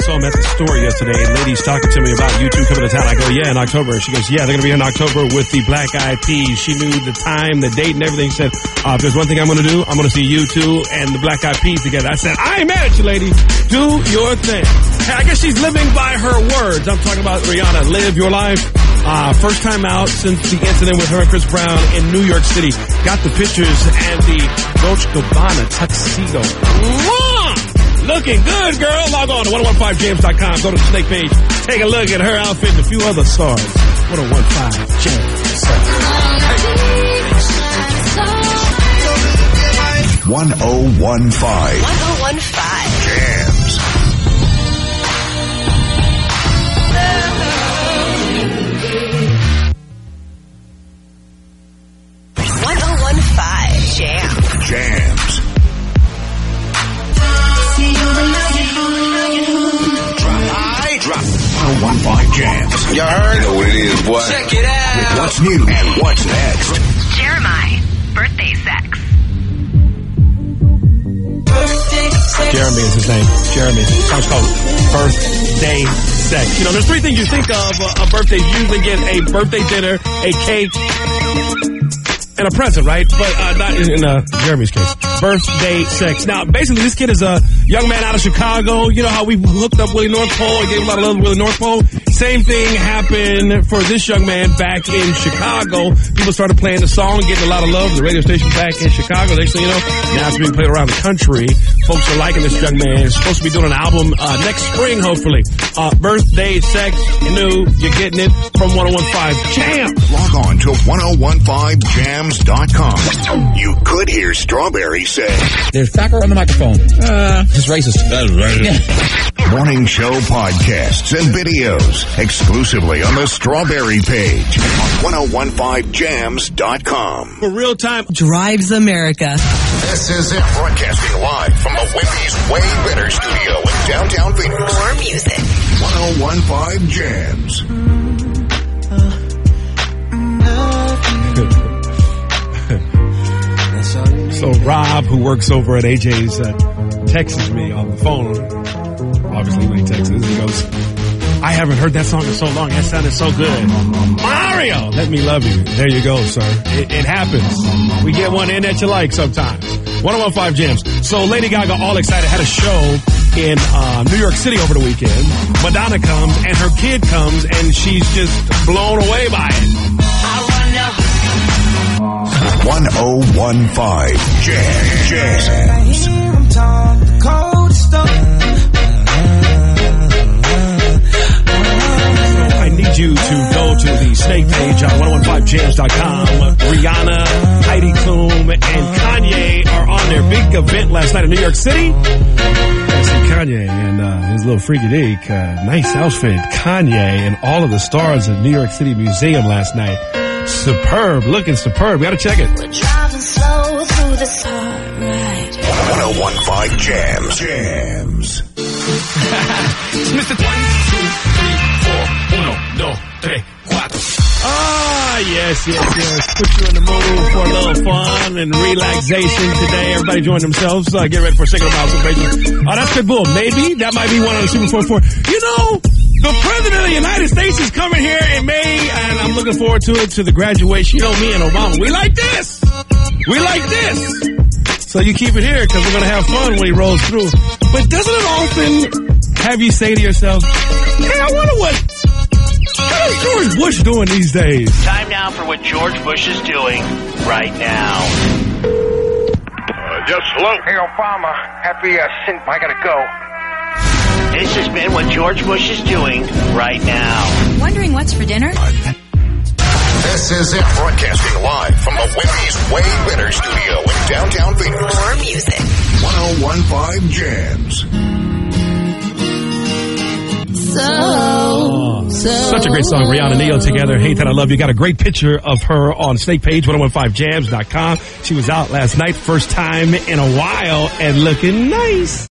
saw him at the store yesterday. Lady's talking to me about U2 coming to town. I go, yeah, in October. She goes, yeah, they're going to be in October with the Black Eyed Peas. She knew the time, the date, and everything. She said, if there's one thing I'm going to do, I'm going to see U2 and the Black Eyed Peas together. I said, I ain't mad at you, lady. Do your thing. I guess she's living by her words. I'm talking about Rihanna. Live your life. First time out since the incident with her and Chris Brown in New York City. Got the pictures and the Dolce & Gabbana tuxedo. Looking good, girl. Log on to 1015jams.com. Go to the Snake page. Take a look at her outfit and a few other stars. 1015 Jams. 1015 Jams. Jams. Drop. 1015 Jams. Y'all heard? You know what it is, boy. Check it out. With what's new and what's next. Jeremiah, birthday sex. Jeremy is his name. Jeremy. The song's called Birthday Sex. You know, there's three things you think of a birthday. You usually get a birthday dinner, a cake, and a present, right? But not in Jeremy's case. Birthday sex. Now, basically, this kid is a young man out of Chicago. You know how we hooked up Willie North Pole and gave a lot of love to Willie North Pole? Same thing happened for this young man back in Chicago. People started playing the song, getting a lot of love. The radio station back in Chicago. Next thing you know, now it's being played around the country. Folks are liking this young man. He's supposed to be doing an album next spring, hopefully. Birthday sex. You knew you're getting it from 1015 Jams. Log on to 1015jams.com. You could hear Strawberry say, There's Thacker on the microphone. It's racist. That's racist. Morning show podcasts and videos exclusively on the Strawberry page on 1015jams.com. For real time. Drives America. This is it, broadcasting live from the Wendy's Way Better studio in downtown Phoenix. More music. 1015 Jams. So Rob, who works over at AJ's, texts me on the phone. Obviously, when he texts, he goes, I haven't heard that song in so long. That sounded so good. Mario, Let Me Love You. There you go, sir. It happens. We get one in that you like sometimes. 1015 Jams. So Lady Gaga, all excited, had a show in New York City over the weekend. Madonna comes, and her kid comes, and she's just blown away by it. 1015 Jams. I need you to go to the Snake page on 1015jams.com. Rihanna, Heidi Klum, and Kanye are on their big event last night in New York City. I see Kanye and his little freaky deek, nice outfit. Kanye and all of the stars at New York City Museum last night. Superb, looking superb. We gotta check it. We're driving slow through the sunlight. 1015 Jams. It's Mr. 1, 2, 3, 4, 1, 2, 3, 4. Yes. Put you in the mood for a little fun and relaxation today. Everybody join themselves. Get ready for a second observation. Oh, that's good bull. Maybe that might be one on the Super 44. You know, the President of the United States is coming here in May, and I'm looking forward to it, to the graduation. You know, me and Obama, we like this. So you keep it here because we're going to have fun when he rolls through. But doesn't it often have you say to yourself, hey, I wonder what is George Bush doing these days? Time now for what George Bush is doing right now. Yes, hello. Hey, Obama. Happy I gotta go. This has been what George Bush is doing right now. Wondering what's for dinner? This is it, broadcasting live from the Wendy's Way Better studio in downtown Phoenix. More music. 1015 Jams. Such a great song. Rihanna and Neo together. Hate That I Love You. Got a great picture of her on Snake page, 1015jams.com. She was out last night, first time in a while, and looking nice.